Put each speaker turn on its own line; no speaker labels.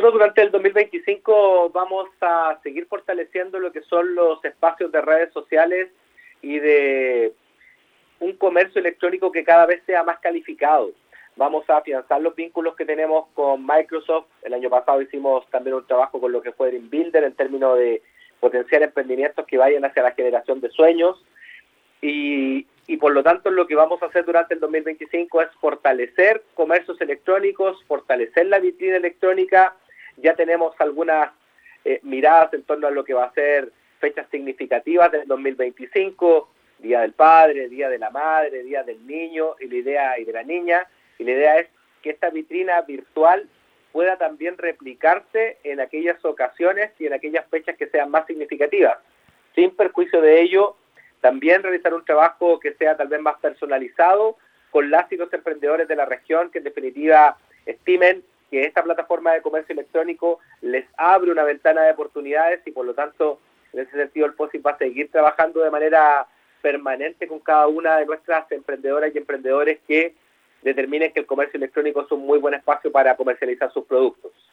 Nosotros durante el 2025 vamos a seguir fortaleciendo lo que son los espacios de redes sociales y de un comercio electrónico que cada vez sea más calificado. Vamos a afianzar los vínculos que tenemos con Microsoft. El año pasado hicimos también un trabajo con lo que fue Dream Builder en términos de potenciar emprendimientos que vayan hacia la generación de sueños. Y por lo tanto lo que vamos a hacer durante el 2025 es fortalecer comercios electrónicos, fortalecer la vitrina electrónica. Ya tenemos algunas miradas en torno a lo que va a ser fechas significativas del 2025, Día del Padre, Día de la Madre, Día del Niño y de la Niña. Y la idea es que esta vitrina virtual pueda también replicarse en aquellas ocasiones y en aquellas fechas que sean más significativas. Sin perjuicio de ello, también realizar un trabajo que sea tal vez más personalizado con las y los emprendedores de la región que en definitiva estimen que esta plataforma de comercio electrónico les abre una ventana de oportunidades y por lo tanto en ese sentido el POSIT va a seguir trabajando de manera permanente con cada una de nuestras emprendedoras y emprendedores que determinen que el comercio electrónico es un muy buen espacio para comercializar sus productos.